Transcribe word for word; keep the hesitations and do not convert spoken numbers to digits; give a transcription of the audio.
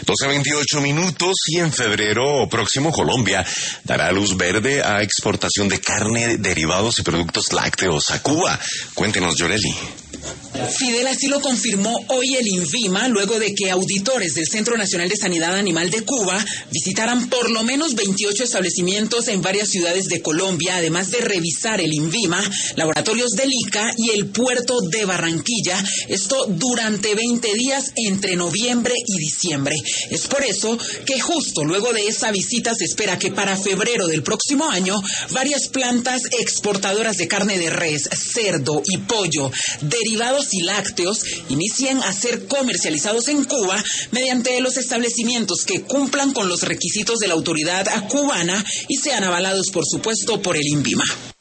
doce veintiocho minutos y en febrero próximo Colombia dará luz verde a exportación de carne, derivados y productos lácteos a Cuba. Cuéntenos, Yoreli. Fidel así lo confirmó hoy el INVIMA, luego de que auditores del Centro Nacional de Sanidad Animal de Cuba visitaran por lo menos veintiocho establecimientos en varias ciudades de Colombia, además de revisar el INVIMA, laboratorios del ICA y el puerto de Barranquilla, esto durante veinte días entre noviembre y diciembre. Es por eso que justo luego de esa visita se espera que para febrero del próximo año varias plantas exportadoras de carne de res, cerdo y pollo, derivados y lácteos inicien a ser comercializados en Cuba mediante los establecimientos que cumplan con los requisitos de la autoridad cubana y sean avalados, por supuesto, por el INVIMA.